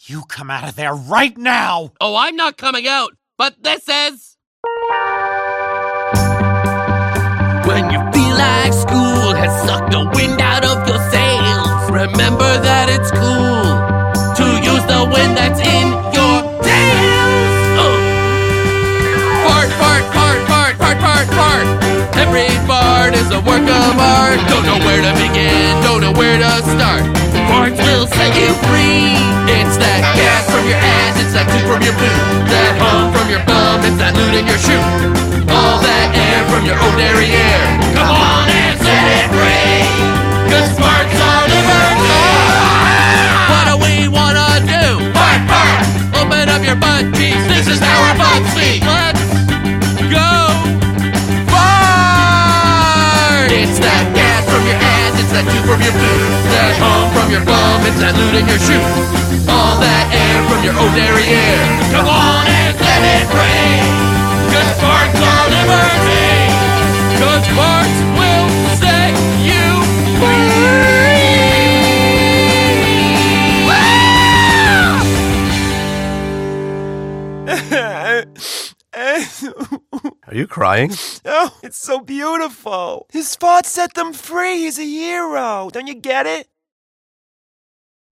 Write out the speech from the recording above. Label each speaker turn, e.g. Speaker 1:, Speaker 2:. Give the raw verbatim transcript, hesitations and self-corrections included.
Speaker 1: You come out of there right now!
Speaker 2: Oh, I'm not coming out, but this is... When you feel like school has sucked the wind out of your sails, remember that it's cool to use the wind that's in your tails. Uh. Fart, fart, fart, fart, fart, fart, fart. Every fart is a work of art. Don't know where to begin, don't know where to start. Farts will set you free. It's that gas from your ass, it's that toot from your boot, that hum from your bum, it's that loot in your shoe. All that air from your ordinary air. Come on and set it free, 'cause farts are liberty. What do we wanna do? Fart, fart. Open up your butt cheeks, this is how our butts speak. Let's go fart. It's that gas from your ass, it's that toot from your boot, that hum from your bum, it's that loot in your shoe. All that air from your ordinary air. Come on and set it free, 'cause farts are liberty. 'Cause farts will set you
Speaker 1: free!
Speaker 3: Are you crying?
Speaker 1: Oh, it's so beautiful. His fart set them free. He's a hero. Don't you get it?